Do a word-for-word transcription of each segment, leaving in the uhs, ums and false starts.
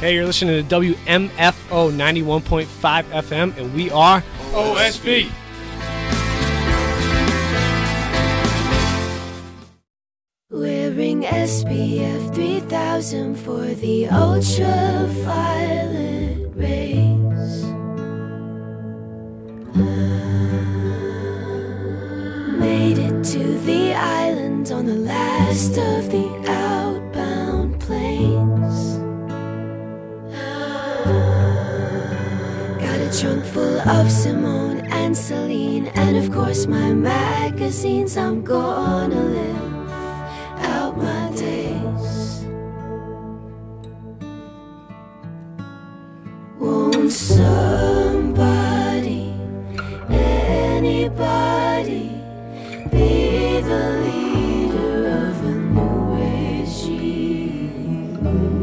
Hey, you're listening to W M F O ninety-one point five F M, and we are O S B. Wearing S P F three thousand for the ultraviolet rays. Made it to the island on the last of the outbound planes. Got a trunk full of Simone and Celine, and of course my magazines. I'm gonna live out my days. Won't somebody, anybody, be the leader of a new regime?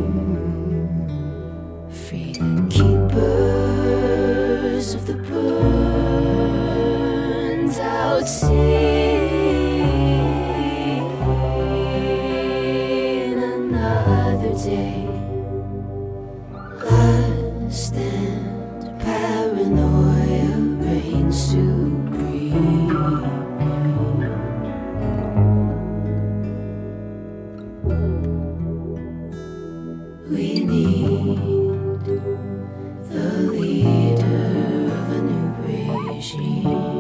Free the keepers of the burned out sea. Another day, lust and paranoia reign supreme. We need the leader of a new regime.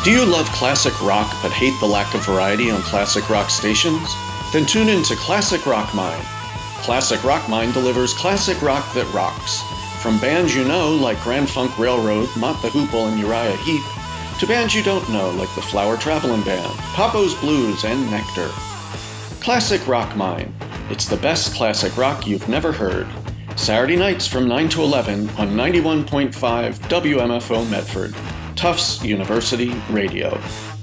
Do you love classic rock but hate the lack of variety on classic rock stations? Then tune in to Classic Rock Mine. Classic Rock Mine delivers classic rock that rocks. From bands you know like Grand Funk Railroad, Mott the Hoople, and Uriah Heep, to bands you don't know like the Flower Travelin' Band, Papo's Blues, and Nectar. Classic Rock Mine. It's the best classic rock you've never heard. Saturday nights from nine to eleven on ninety-one point five W M F O Medford, Tufts University Radio.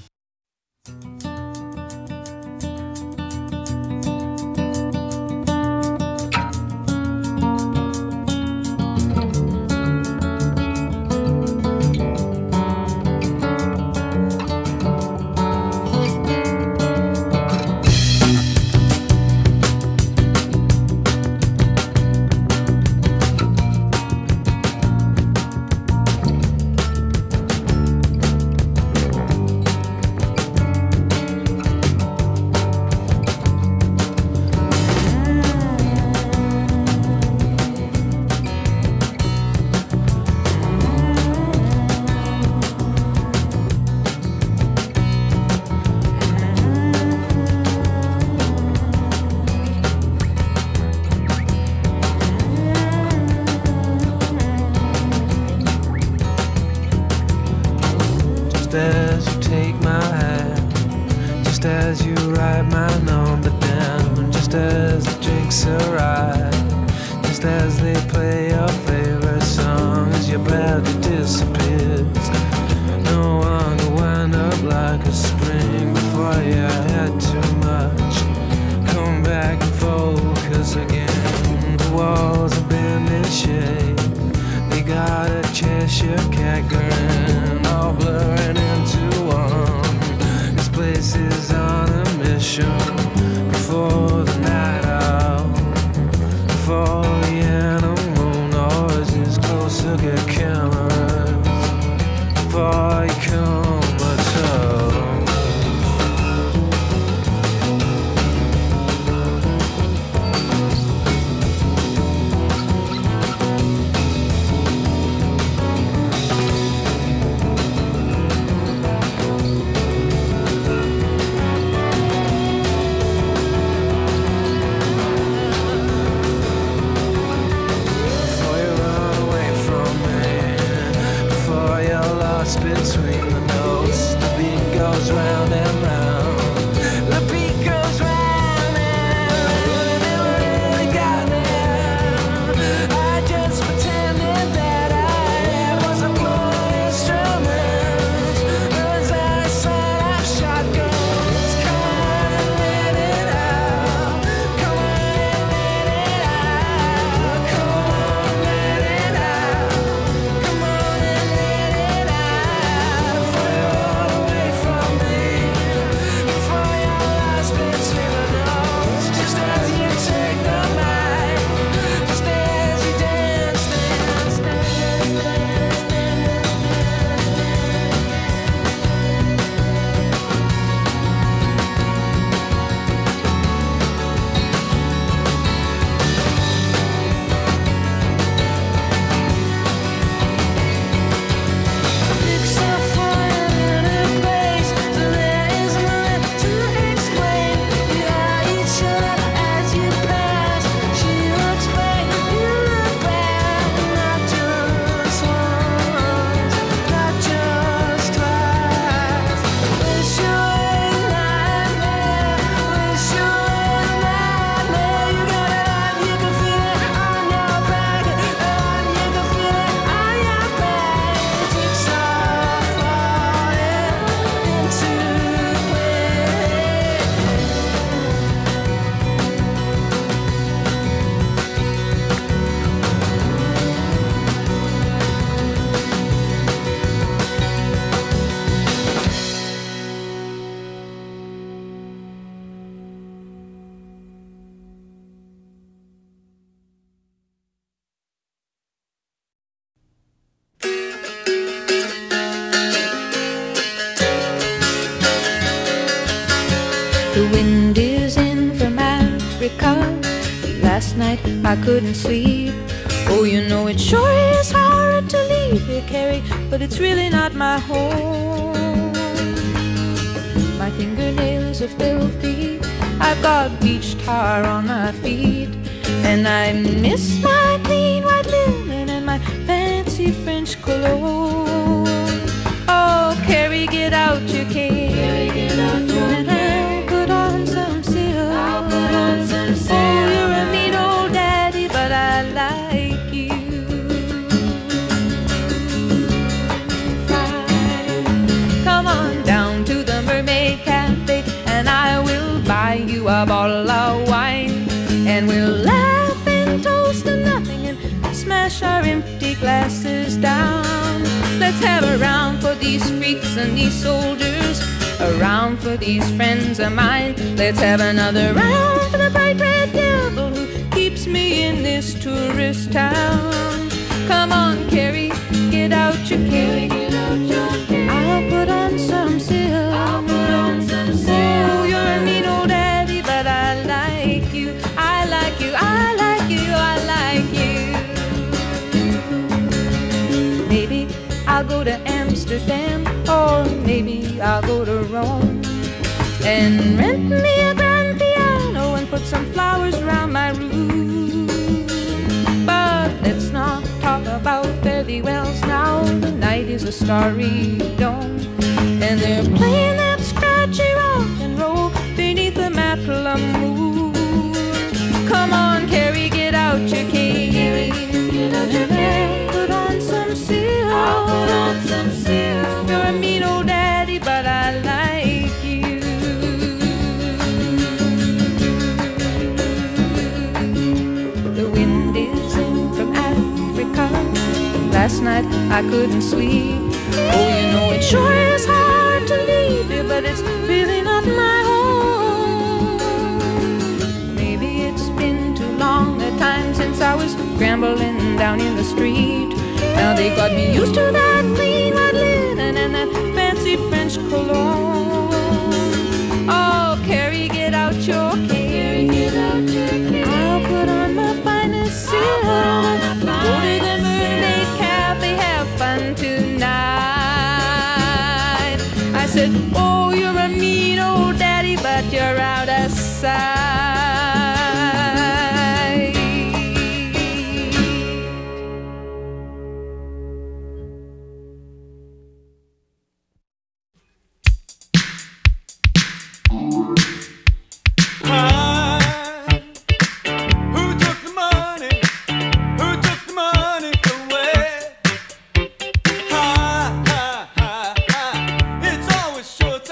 The wind is in from Africa. Last night I couldn't sleep. Oh, you know it sure is hard to leave here, Carrie, but it's really not my home. my fingernails are filthy. I've got beach tar on my feet, and I miss my clean white linen and my fancy French cologne. Oh, Carrie, get out your cane, Carrie, get out your and I'll put on some silk. I'll put on some silk. Oh, you're a neat old daddy, but I like you. Fine. Come on down to the Mermaid Cafe, and I will buy you a bottle of wine, and we'll laugh and toast to nothing and smash our empty glasses down. Let's have a round for these freaks and these soldiers, a round for these friends of mine. Let's have another round for the bright red devil who keeps me in this tourist town. Come on, Carrie, get out your cane. I'll put on some silk. I'll put on some silk. Oh, you're a mean old daddy, but I like you. I like you. I like you. I like you. Maybe I'll go to Amsterdam, or maybe I'll go to Rome, and rent me a grand piano and put some flowers around my room. But let's not talk about fairy wells now. The night is a starry dome, and they're playing that scratchy rock and roll beneath the Matla moon. Come on, Carrie, get out your cane. Get out your cane. Put on some silk. I'll put on some silk. You're a mean old daddy, but I like you. The wind is in from Africa. Last night I couldn't sleep. Oh, you know it sure is hard to leave you, but it's really not my home. Maybe it's been too long a time since I was scrambling down in the street. Now they got me used to that clean white linen and that fancy French cologne. Oh, Carrie, get out your cane. I'll put on my finest silk. Go to the Mermaid Cafe, have fun tonight. I said, oh, you're a mean old daddy, but you're out of sight. It's always sure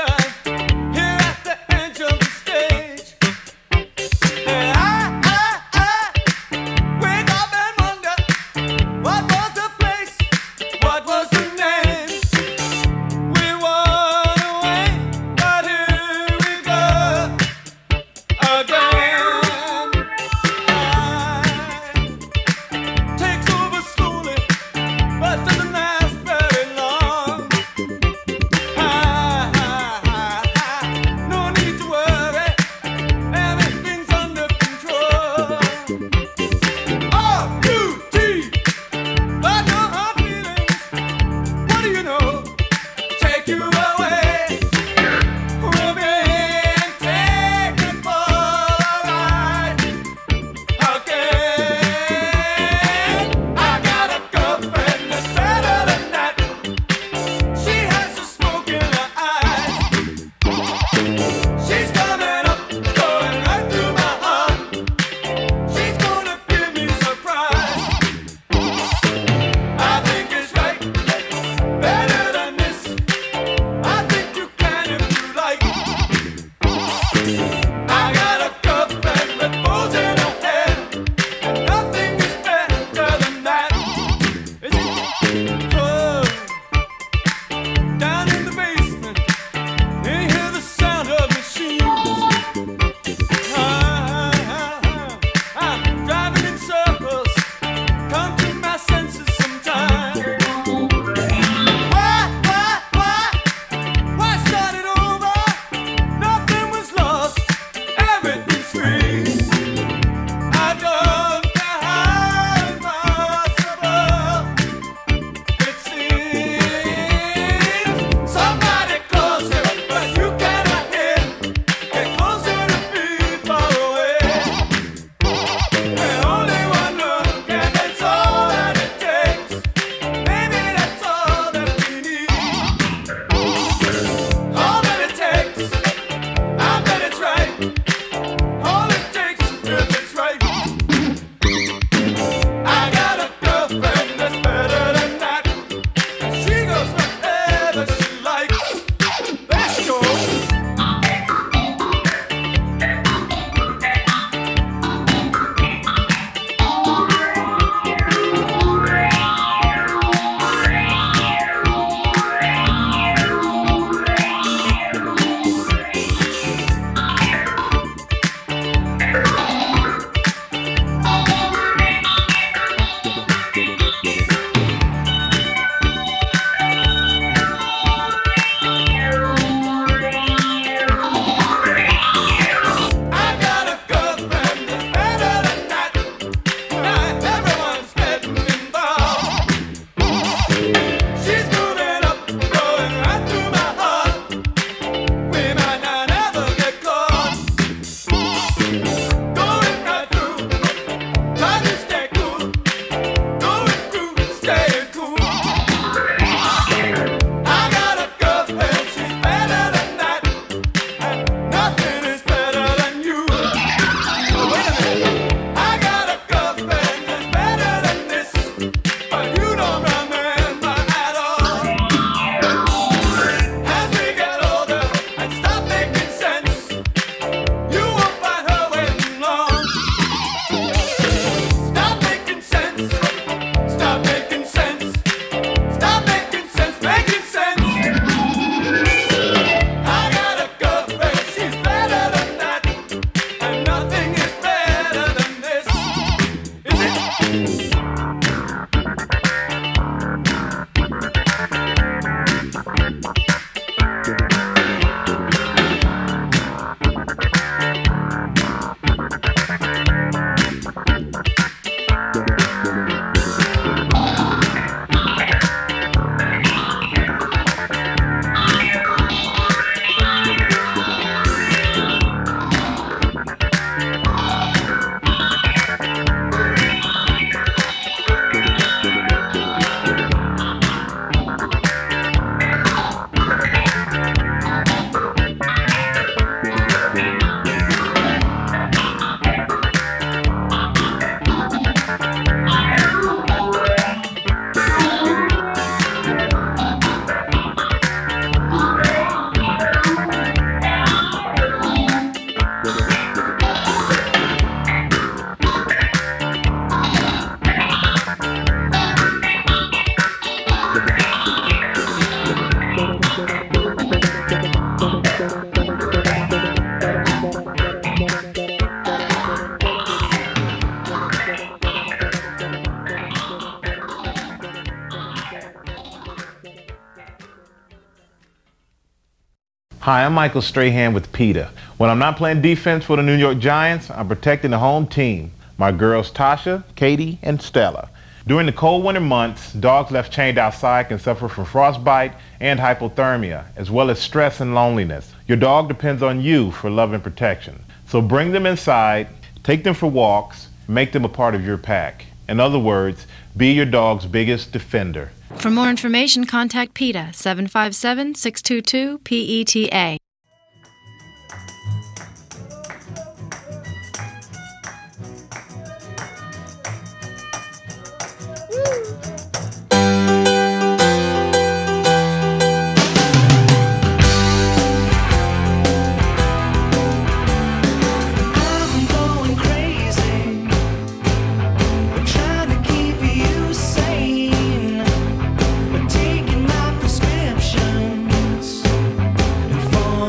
Hi, I'm Michael Strahan with PETA. When I'm not playing defense for the New York Giants, I'm protecting the home team, my girls Tasha, Katie, and Stella. During the cold winter months, dogs left chained outside can suffer from frostbite and hypothermia, as well as stress and loneliness. Your dog depends on you for love and protection. So bring them inside, take them for walks, make them a part of your pack. In other words, be your dog's biggest defender. For more information, contact PETA, seven five seven, six two two, P E T A. Taking my prescriptions for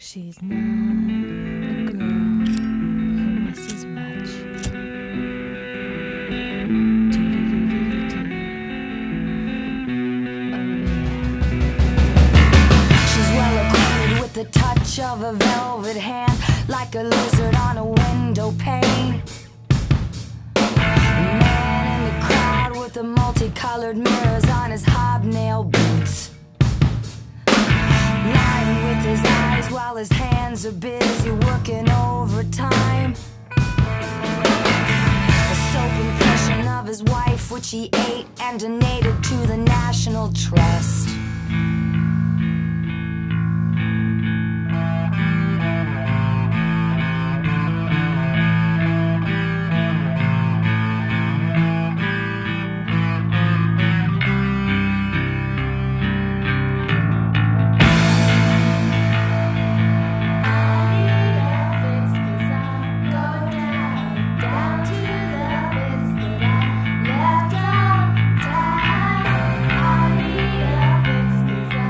She's not a girl who misses much. She's well acquainted with the touch of a velvet hand, like a lizard on a window pane. A man in the crowd with the multicolored mirrors on his hobnail boots, lying with his eyes while his hands are busy working overtime. A soap impression of his wife, which he ate and donated to the National Trust. Down to the bits that I left out. I need a fix 'cause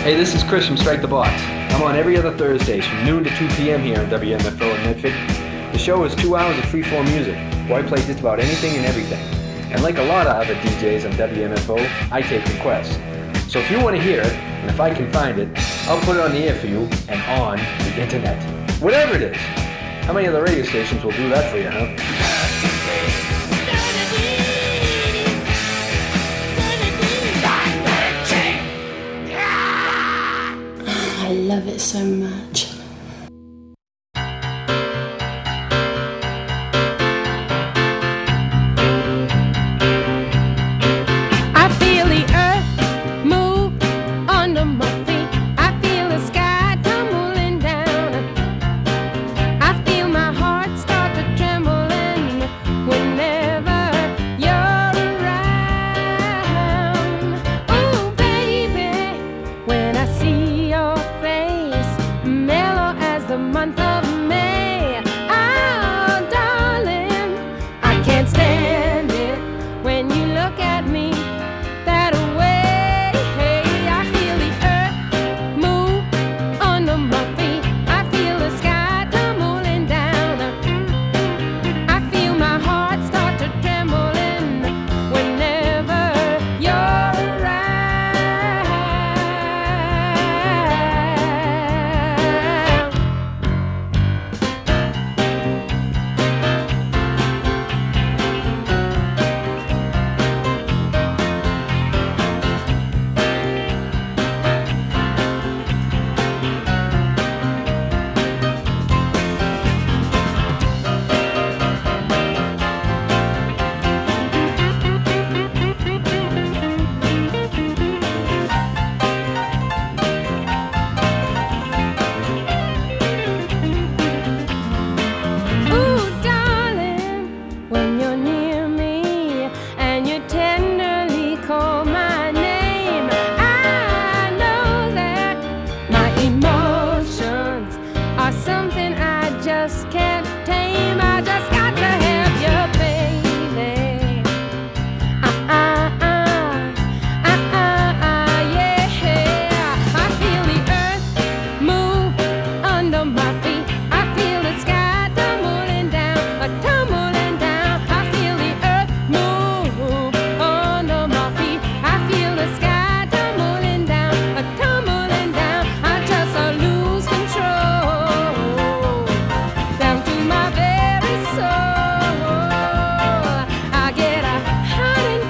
Hey, this is Chris from Strike the Box. I'm on every other Thursdays from noon to two p.m. here on W M F O in Medford. The show is two hours of free-form music, where I play just about anything and everything. And like a lot of other D Js on W M F O, I take requests. So if you want to hear it, and if I can find it, I'll put it on the air for you and on the internet. Whatever it is. How many other radio stations will do that for you, huh? I love it so much. I feel the earth move under my feet. I feel the sky tumbling down. I feel my heart start to trembling whenever you're around. Oh, baby, when I see your face, mellow as the month of May. Oh, darling, I can't stand it when you look at me that way. I feel the earth move under my feet. I feel the sky tumbling down. I feel my heart start to trembling whenever you're around. Ooh, darling, when you're near me and you tenderly call my name, I know that my emotions are something I just can't tame. I just got to have you, baby. Uh, uh, uh, uh, uh, uh, yeah. I feel the earth move under my feet. I feel the sky tumbling down, a tumbling down. I feel the earth move under my feet. I feel the sky tumbling down, a tumbling down. I just uh, lose control down to my very soul. I get a hot and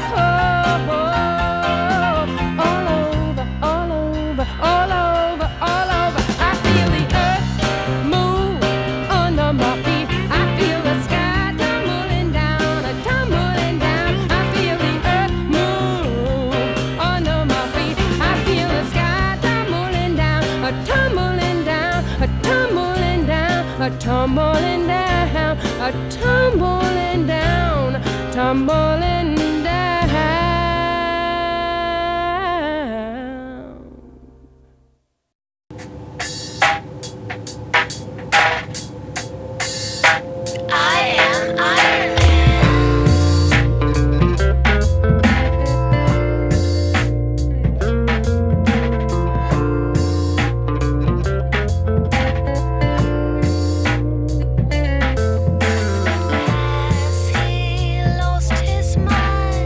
cold all over, all over, all over, all over. I feel the earth move under my feet. I feel the sky tumbling down, a tumbling down. I feel the earth move under my feet. I feel the sky tumbling down, a tumbling down, a tumbling down, a tumbling down, a tumbling down, tumbling down. I am Iron Man. Has he lost his mind?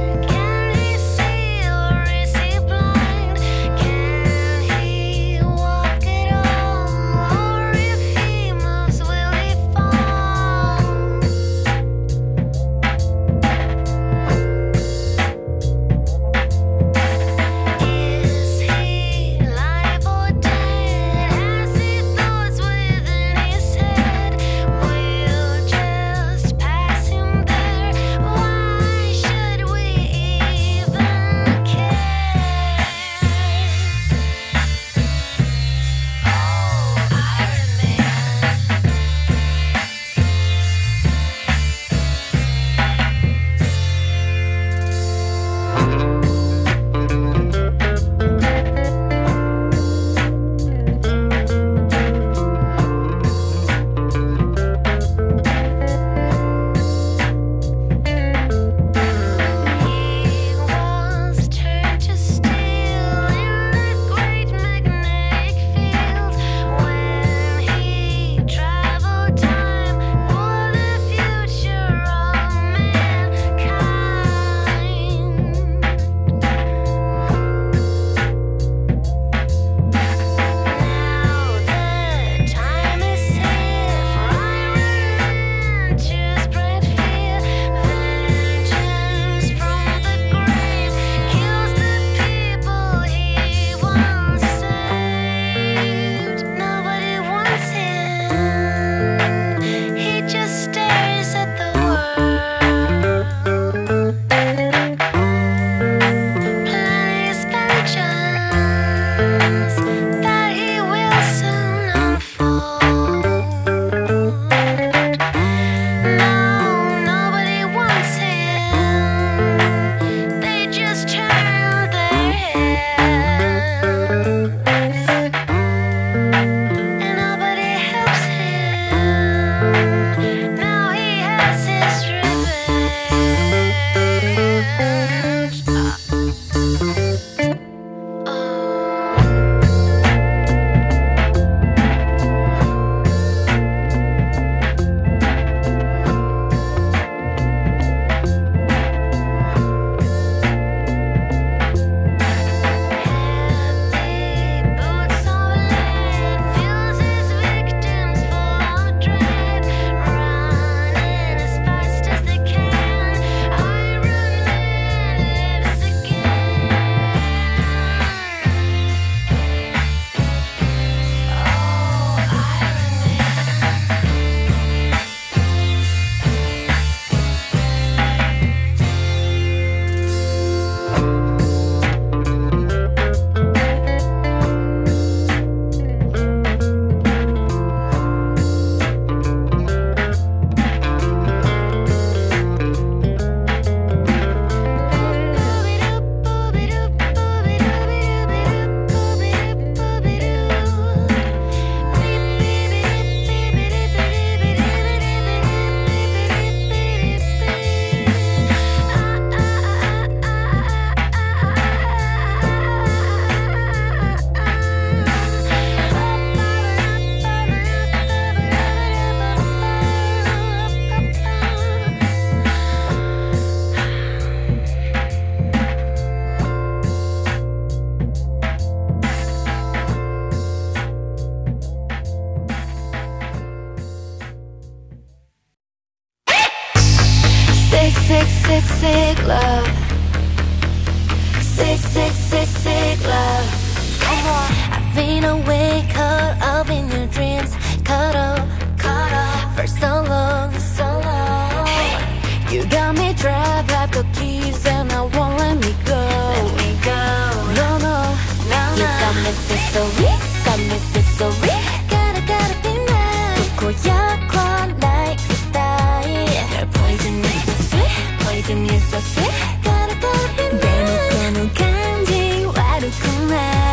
sick, sick, sick love. Sick, sick, sick, sick love. I've been awake, caught up in your dreams. Caught up, caught up for so long, so long. You got me trapped, I've got keys and I won't let me go. Let me go. No, no, no, no. You got me feel so weak, got me feel so weak. Gotta, gotta be mine. 고약과 나의 따위. Your poison is so sweet, poison is so sweet. Gotta, gotta be mine. 대놓고는 감지와르구나.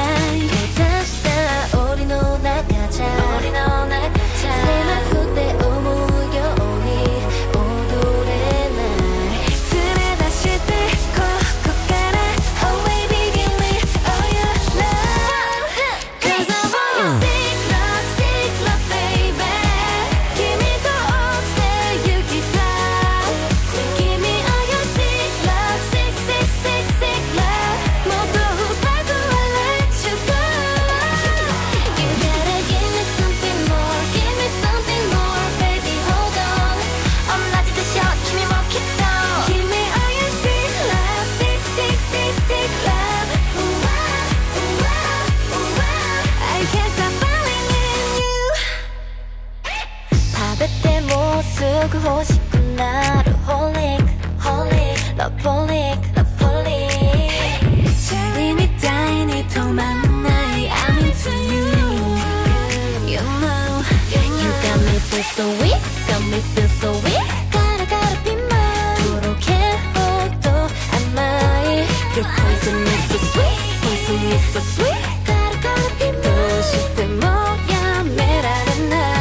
나를 holic, holic, loveholic, loveholic. 재림이 따윈이 도망나이 I'm into you. You know, you got me feel so weak, got me feel so weak. Gotta, gotta be mine. 부족해 호도 안마이. Your poison is so sweet, poison is so sweet. Gotta, gotta be mine. 도시 때 뭐야 매라는 날.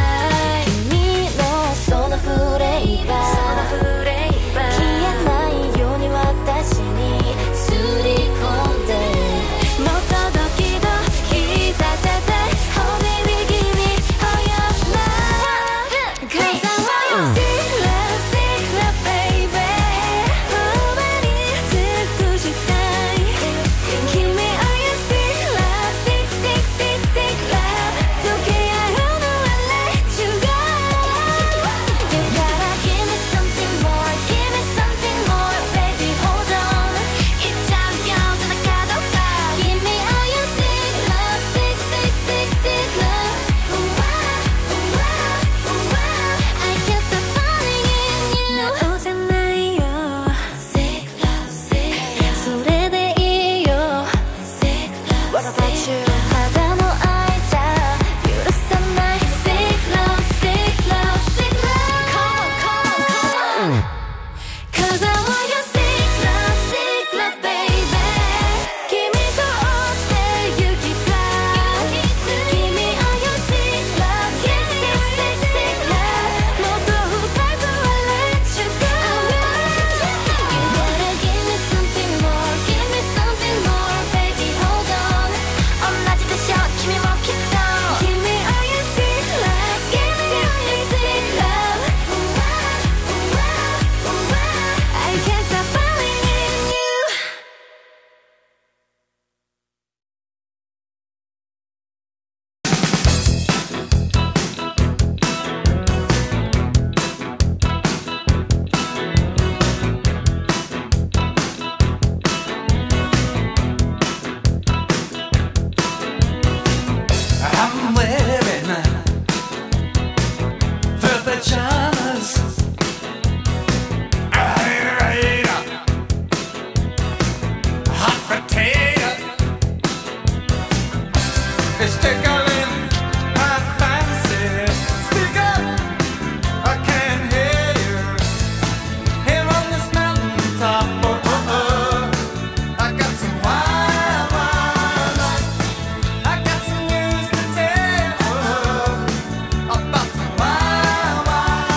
About some wild, wild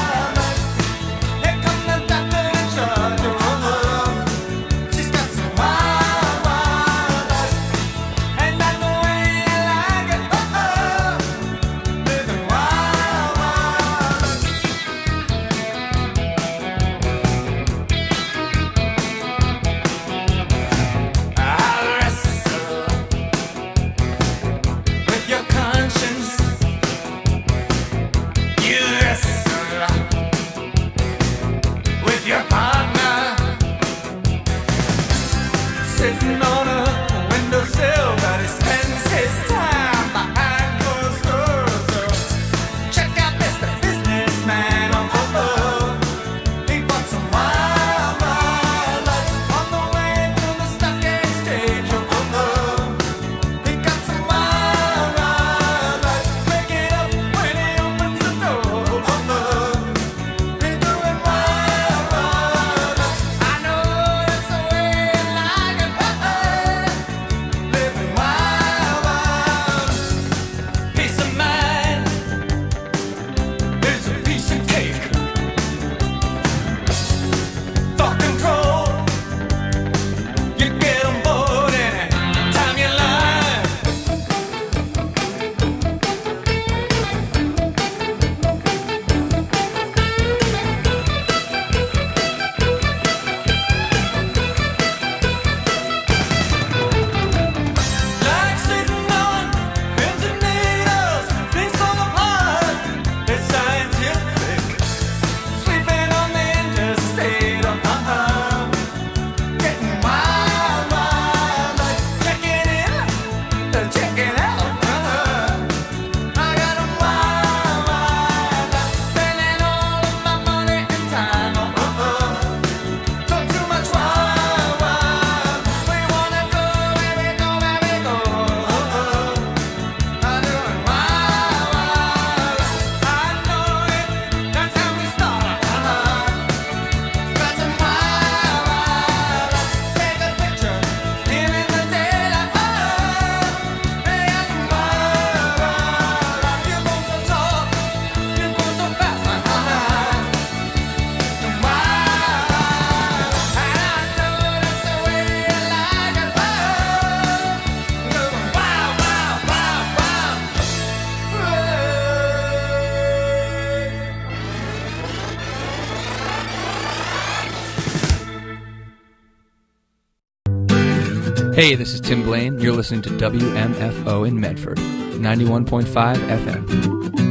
Hey, this is Tim Blaine. You're listening to W M F O in Medford, ninety-one point five F M.